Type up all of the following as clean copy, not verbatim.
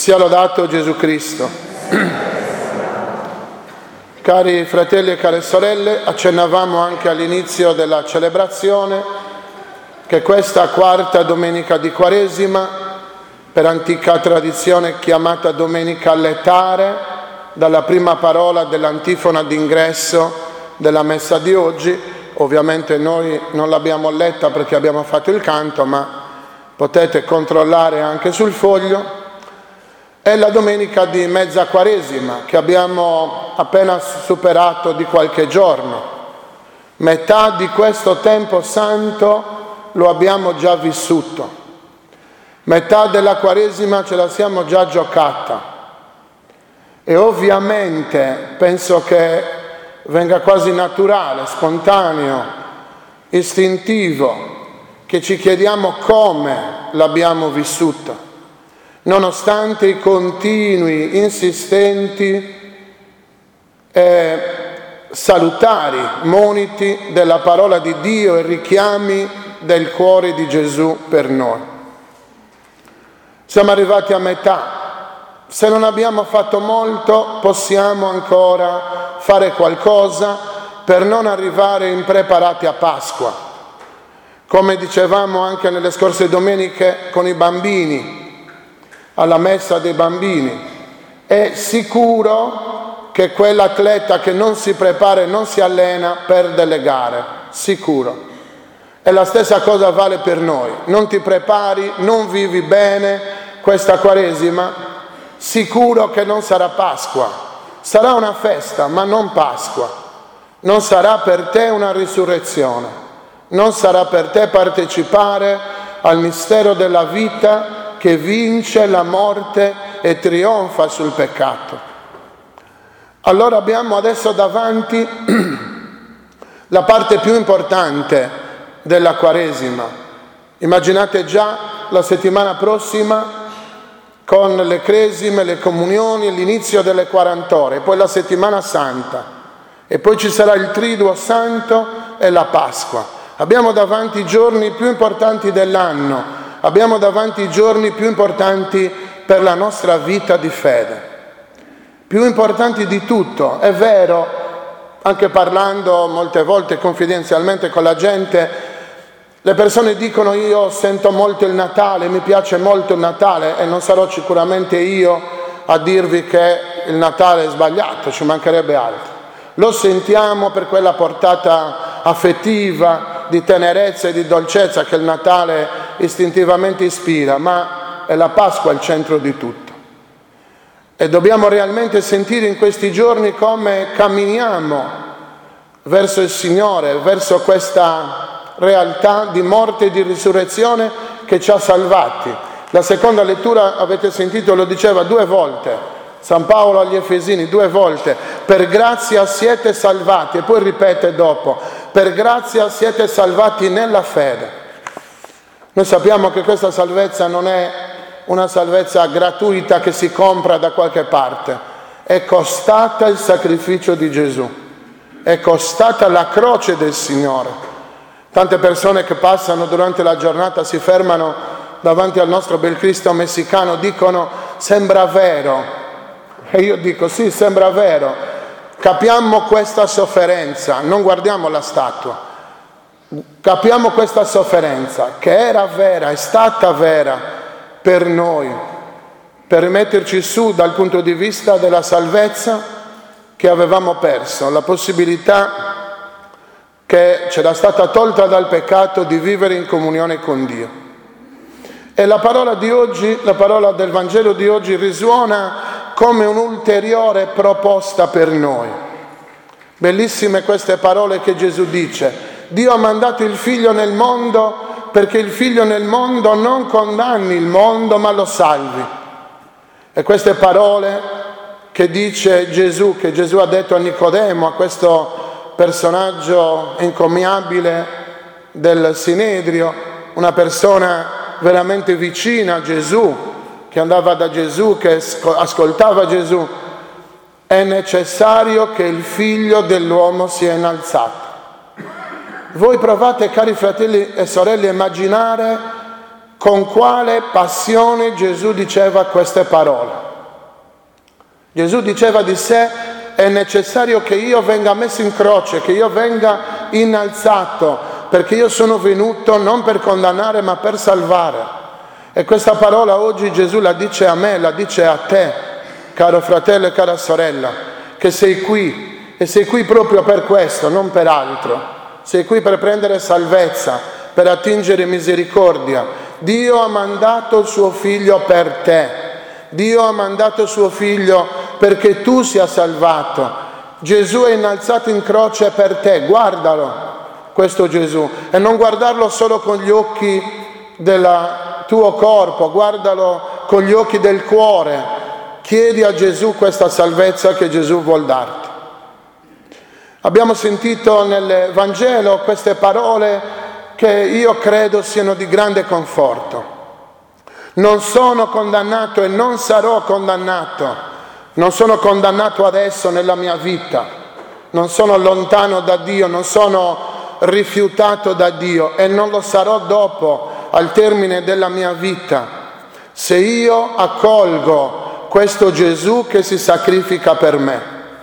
Sia lodato Gesù Cristo. Cari fratelli e care sorelle, accennavamo anche all'inizio della celebrazione che questa quarta domenica di Quaresima, per antica tradizione chiamata Domenica Letare, dalla prima parola dell'antifona d'ingresso della messa di oggi, ovviamente noi non l'abbiamo letta perché abbiamo fatto il canto, ma potete controllare anche sul foglio. È la domenica di mezza Quaresima che abbiamo appena superato di qualche giorno. Metà di questo tempo santo lo abbiamo già vissuto. Metà della Quaresima ce la siamo già giocata. E ovviamente penso che venga quasi naturale, spontaneo, istintivo, che ci chiediamo come l'abbiamo vissuta, nonostante i continui, insistenti e salutari moniti della parola di Dio e richiami del cuore di Gesù per noi. Siamo arrivati a metà. Se non abbiamo fatto molto, possiamo ancora fare qualcosa per non arrivare impreparati a Pasqua. Come dicevamo anche nelle scorse domeniche con i bambini, alla messa dei bambini, è sicuro che quell'atleta che non si prepara e non si allena perde le gare, sicuro. E la stessa cosa vale per noi. Non ti prepari, non vivi bene questa Quaresima, sicuro che non sarà Pasqua. Sarà una festa, ma non Pasqua. Non sarà per te una risurrezione. Non sarà per te partecipare al mistero della vita che vince la morte e trionfa sul peccato. Allora abbiamo adesso davanti la parte più importante della Quaresima. Immaginate già la settimana prossima con le cresime, le comunioni e l'inizio delle 40 ore, poi la settimana santa e poi ci sarà il Triduo Santo e la Pasqua. Abbiamo davanti i giorni più importanti dell'anno, abbiamo davanti i giorni più importanti per la nostra vita di fede, più importanti di tutto. È vero, anche parlando molte volte confidenzialmente con la gente, le persone dicono: io sento molto il Natale, mi piace molto il Natale, e non sarò sicuramente io a dirvi che il Natale è sbagliato, ci mancherebbe altro. Lo sentiamo per quella portata affettiva, di tenerezza e di dolcezza che il Natale istintivamente ispira, ma è la Pasqua il centro di tutto. E dobbiamo realmente sentire in questi giorni come camminiamo verso il Signore, verso questa realtà di morte e di risurrezione che ci ha salvati. La seconda lettura, avete sentito, lo diceva 2 volte. San Paolo agli Efesini 2 volte: per grazia siete salvati, e poi ripete dopo: per grazia siete salvati nella fede. Noi sappiamo che questa salvezza non è una salvezza gratuita che si compra da qualche parte, è costata il sacrificio di Gesù, è costata la croce del Signore. Tante persone che passano durante la giornata, si fermano davanti al nostro bel Cristo messicano, dicono: sembra vero. E io dico: sì, sembra vero. Capiamo questa sofferenza, non guardiamo la statua. Capiamo questa sofferenza che era vera, è stata vera per noi, per metterci su dal punto di vista della salvezza che avevamo perso, la possibilità che c'era stata tolta dal peccato di vivere in comunione con Dio. E la parola di oggi, la parola del Vangelo di oggi risuona come un'ulteriore proposta per noi. Bellissime queste parole che Gesù dice: Dio ha mandato il Figlio nel mondo perché il Figlio nel mondo non condanni il mondo ma lo salvi. E queste parole che dice Gesù, che Gesù ha detto a Nicodemo, a questo personaggio encomiabile del Sinedrio, una persona veramente vicina a Gesù, che andava da Gesù, che ascoltava Gesù: è necessario che il Figlio dell'uomo sia innalzato. Voi provate, cari fratelli e sorelle, a immaginare con quale passione Gesù diceva queste parole. Gesù diceva di sé: è necessario che io venga messo in croce, che io venga innalzato, perché io sono venuto non per condannare ma per salvare. E questa parola oggi Gesù la dice a me, la dice a te, caro fratello e cara sorella, che sei qui, e sei qui proprio per questo, non per altro. Sei qui per prendere salvezza, per attingere misericordia. Dio ha mandato il suo figlio per te. Dio ha mandato suo figlio perché tu sia salvato. Gesù è innalzato in croce per te, guardalo, questo Gesù, e non guardarlo solo con gli occhi del tuo corpo, guardalo con gli occhi del cuore. Chiedi a Gesù questa salvezza che Gesù vuol darti. Abbiamo sentito nel Vangelo queste parole che io credo siano di grande conforto. Non sono condannato e non sarò condannato. Non sono condannato adesso nella mia vita. Non sono lontano da Dio, non sono rifiutato da Dio e non lo sarò dopo, al termine della mia vita, se io accolgo questo Gesù che si sacrifica per me.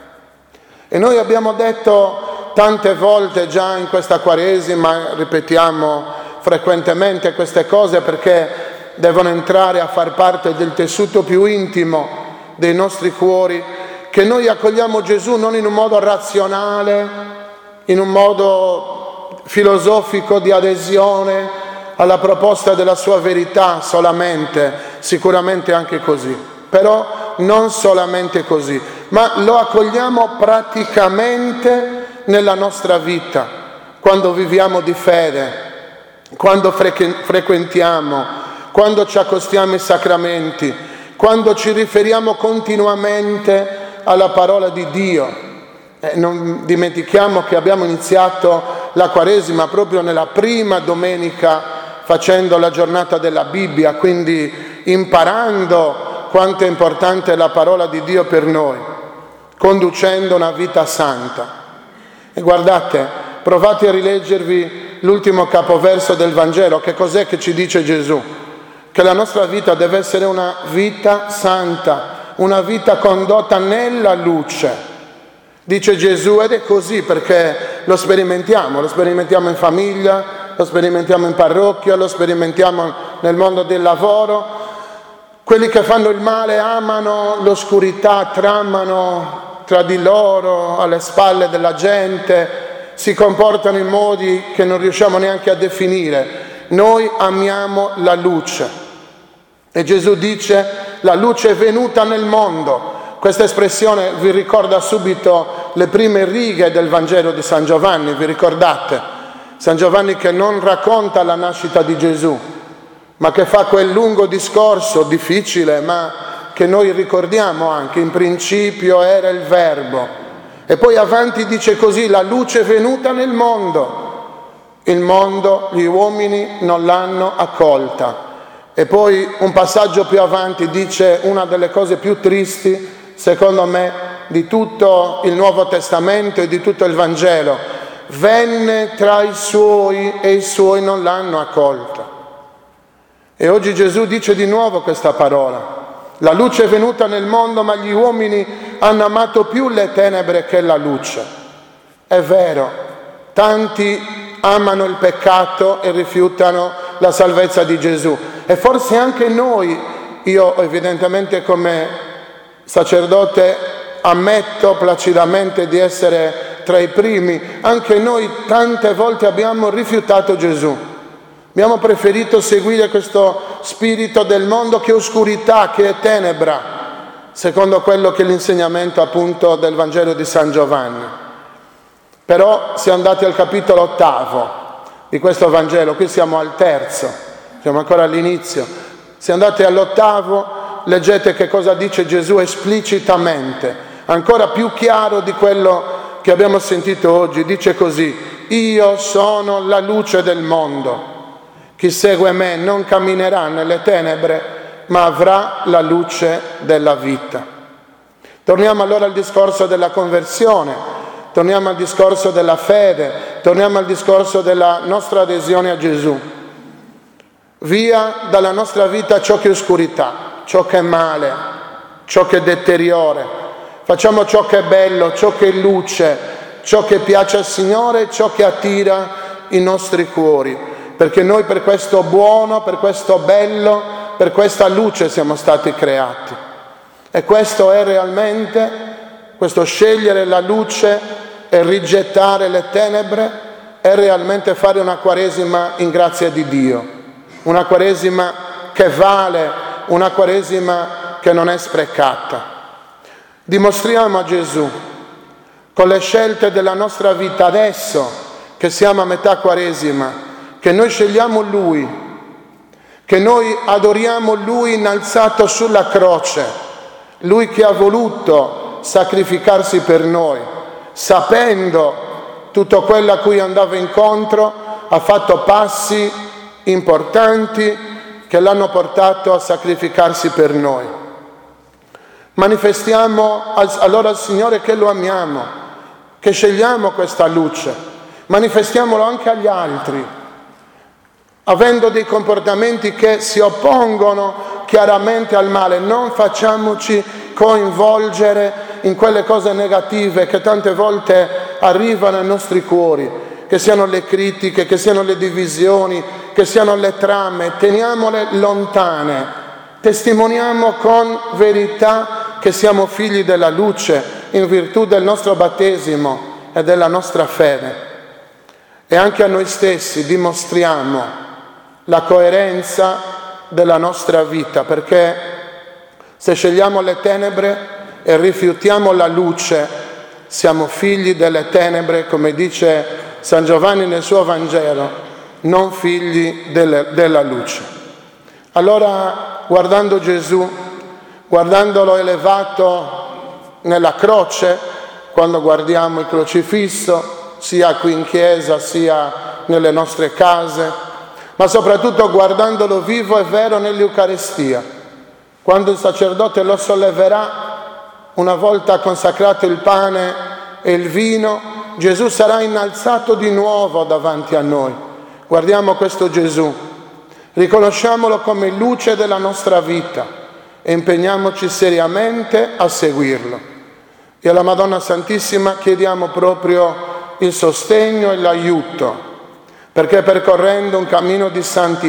E noi abbiamo detto tante volte già in questa Quaresima, ripetiamo frequentemente queste cose perché devono entrare a far parte del tessuto più intimo dei nostri cuori, che noi accogliamo Gesù non in un modo razionale, in un modo filosofico di adesione alla proposta della sua verità solamente, sicuramente anche così, però non solamente così, ma lo accogliamo praticamente nella nostra vita, quando viviamo di fede, quando frequentiamo, quando ci accostiamo ai sacramenti, quando ci riferiamo continuamente alla parola di Dio. Non dimentichiamo che abbiamo iniziato la Quaresima proprio nella prima domenica facendo la giornata della Bibbia, quindi imparando quanto è importante la parola di Dio per noi, conducendo una vita santa. E guardate, provate a rileggervi l'ultimo capoverso del Vangelo. Che cos'è che ci dice Gesù? Che la nostra vita deve essere una vita santa, una vita condotta nella luce. Dice Gesù, ed è così perché lo sperimentiamo in famiglia, lo sperimentiamo in parrocchia, lo sperimentiamo nel mondo del lavoro. Quelli che fanno il male amano l'oscurità, tramano tra di loro, alle spalle della gente, si comportano in modi che non riusciamo neanche a definire. Noi amiamo la luce. E Gesù dice, la luce è venuta nel mondo. Questa espressione vi ricorda subito le prime righe del Vangelo di San Giovanni, vi ricordate? San Giovanni che non racconta la nascita di Gesù, ma che fa quel lungo discorso difficile, ma che noi ricordiamo anche, in principio era il Verbo. E poi avanti dice così, la luce è venuta nel mondo, il mondo, gli uomini non l'hanno accolta. E poi un passaggio più avanti dice una delle cose più tristi, secondo me, di tutto il Nuovo Testamento e di tutto il Vangelo. Venne tra i suoi e i suoi non l'hanno accolta. E oggi Gesù dice di nuovo questa parola. La luce è venuta nel mondo, ma gli uomini hanno amato più le tenebre che la luce. È vero, tanti amano il peccato e rifiutano la salvezza di Gesù. E forse anche noi, io evidentemente come sacerdote ammetto placidamente di essere tra i primi, anche noi tante volte abbiamo rifiutato Gesù. Abbiamo preferito seguire questo spirito del mondo che è oscurità, che è tenebra, secondo quello che è l'insegnamento appunto del Vangelo di San Giovanni. Però se andate al capitolo 8 di questo Vangelo, qui siamo al 3, siamo ancora all'inizio, se andate all'8 leggete che cosa dice Gesù esplicitamente, ancora più chiaro di quello che abbiamo sentito oggi. Dice così, io sono la luce del mondo, chi segue me non camminerà nelle tenebre, ma avrà la luce della vita. Torniamo allora al discorso della conversione, torniamo al discorso della fede, torniamo al discorso della nostra adesione a Gesù. Via dalla nostra vita ciò che è oscurità, ciò che è male, ciò che deteriora. Facciamo ciò che è bello, ciò che è luce, ciò che piace al Signore, ciò che attira i nostri cuori. Perché noi per questo buono, per questo bello, per questa luce siamo stati creati. E questo è realmente, questo scegliere la luce e rigettare le tenebre, è realmente fare una Quaresima in grazia di Dio. Una Quaresima che vale, una Quaresima che non è sprecata. Dimostriamo a Gesù, con le scelte della nostra vita adesso, che siamo a metà Quaresima, che noi scegliamo Lui, che noi adoriamo Lui innalzato sulla croce, Lui che ha voluto sacrificarsi per noi, sapendo tutto quello a cui andava incontro, ha fatto passi importanti che l'hanno portato a sacrificarsi per noi. Manifestiamo allora al Signore che lo amiamo, che scegliamo questa luce, manifestiamolo anche agli altri, avendo dei comportamenti che si oppongono chiaramente al male. Non facciamoci coinvolgere in quelle cose negative che tante volte arrivano ai nostri cuori, che siano le critiche, che siano le divisioni, che siano le trame. Teniamole lontane, testimoniamo con verità che siamo figli della luce in virtù del nostro battesimo e della nostra fede. E anche a noi stessi dimostriamo la coerenza della nostra vita, perché se scegliamo le tenebre e rifiutiamo la luce, siamo figli delle tenebre, come dice San Giovanni nel suo Vangelo, non figli della luce. Allora, guardando Gesù, guardandolo elevato nella croce, quando guardiamo il crocifisso, sia qui in chiesa, sia nelle nostre case, ma soprattutto guardandolo vivo e vero nell'Eucaristia, quando il sacerdote lo solleverà, una volta consacrato il pane e il vino, Gesù sarà innalzato di nuovo davanti a noi. Guardiamo questo Gesù, riconosciamolo come luce della nostra vita e impegniamoci seriamente a seguirlo. E alla Madonna Santissima chiediamo proprio il sostegno e l'aiuto, perché percorrendo un cammino di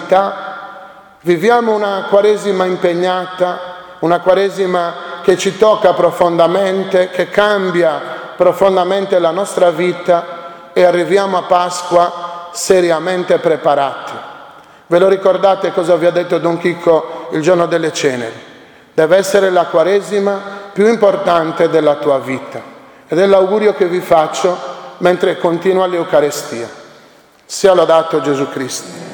santità viviamo una Quaresima impegnata, una Quaresima che ci tocca profondamente, che cambia profondamente la nostra vita e arriviamo a Pasqua seriamente preparati. Ve lo ricordate cosa vi ha detto Don Chicco il giorno delle ceneri? Deve essere la Quaresima più importante della tua vita. Ed è l'augurio che vi faccio mentre continua l'Eucaristia. Sia lodato Gesù Cristo.